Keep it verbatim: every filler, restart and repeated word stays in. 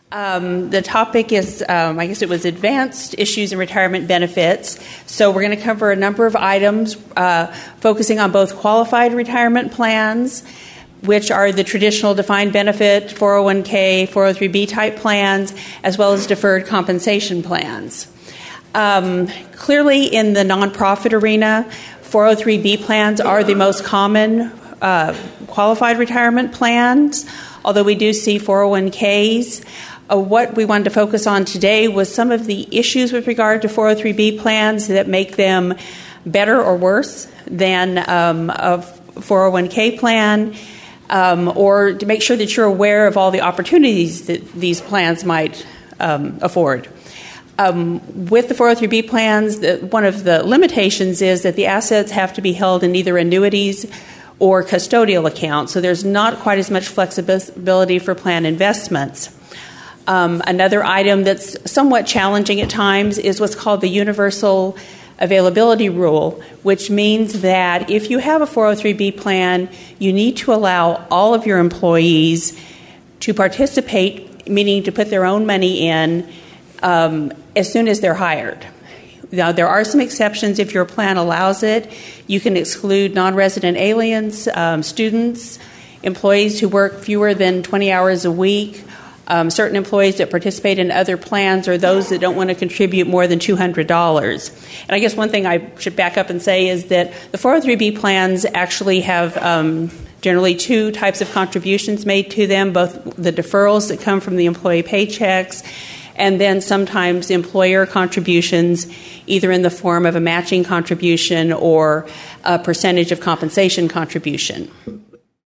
Um, the topic is, um, I guess it was advanced issues in retirement benefits. So we're going to cover a number of items uh, focusing on both qualified retirement plans, which are the traditional defined benefit, four oh one k, four oh three b type plans, as well as deferred compensation plans. Um, clearly, in the nonprofit arena, four oh three b plans are the most common uh, qualified retirement plans, although we do see four oh one k's. Uh, what we wanted to focus on today was some of the issues with regard to four oh three b plans that make them better or worse than um, a four oh one k plan, um, or to make sure that you're aware of all the opportunities that these plans might um, afford. Um, with the four oh three b plans, the, one of the limitations is that the assets have to be held in either annuities or custodial accounts, so there's not quite as much flexibility for plan investments. Um, another item that's somewhat challenging at times is what's called the universal availability rule, which means that if you have a four oh three b plan, you need to allow all of your employees to participate, meaning to put their own money in um, as soon as they're hired. Now, there are some exceptions if your plan allows it. You can exclude non-resident aliens, um, students, employees who work fewer than twenty hours a week, Um, certain employees that participate in other plans, or those that don't want to contribute more than two hundred dollars. And I guess one thing I should back up and say is that the four oh three b plans actually have um, generally two types of contributions made to them, both the deferrals that come from the employee paychecks and then sometimes employer contributions, either in the form of a matching contribution or a percentage of compensation contribution.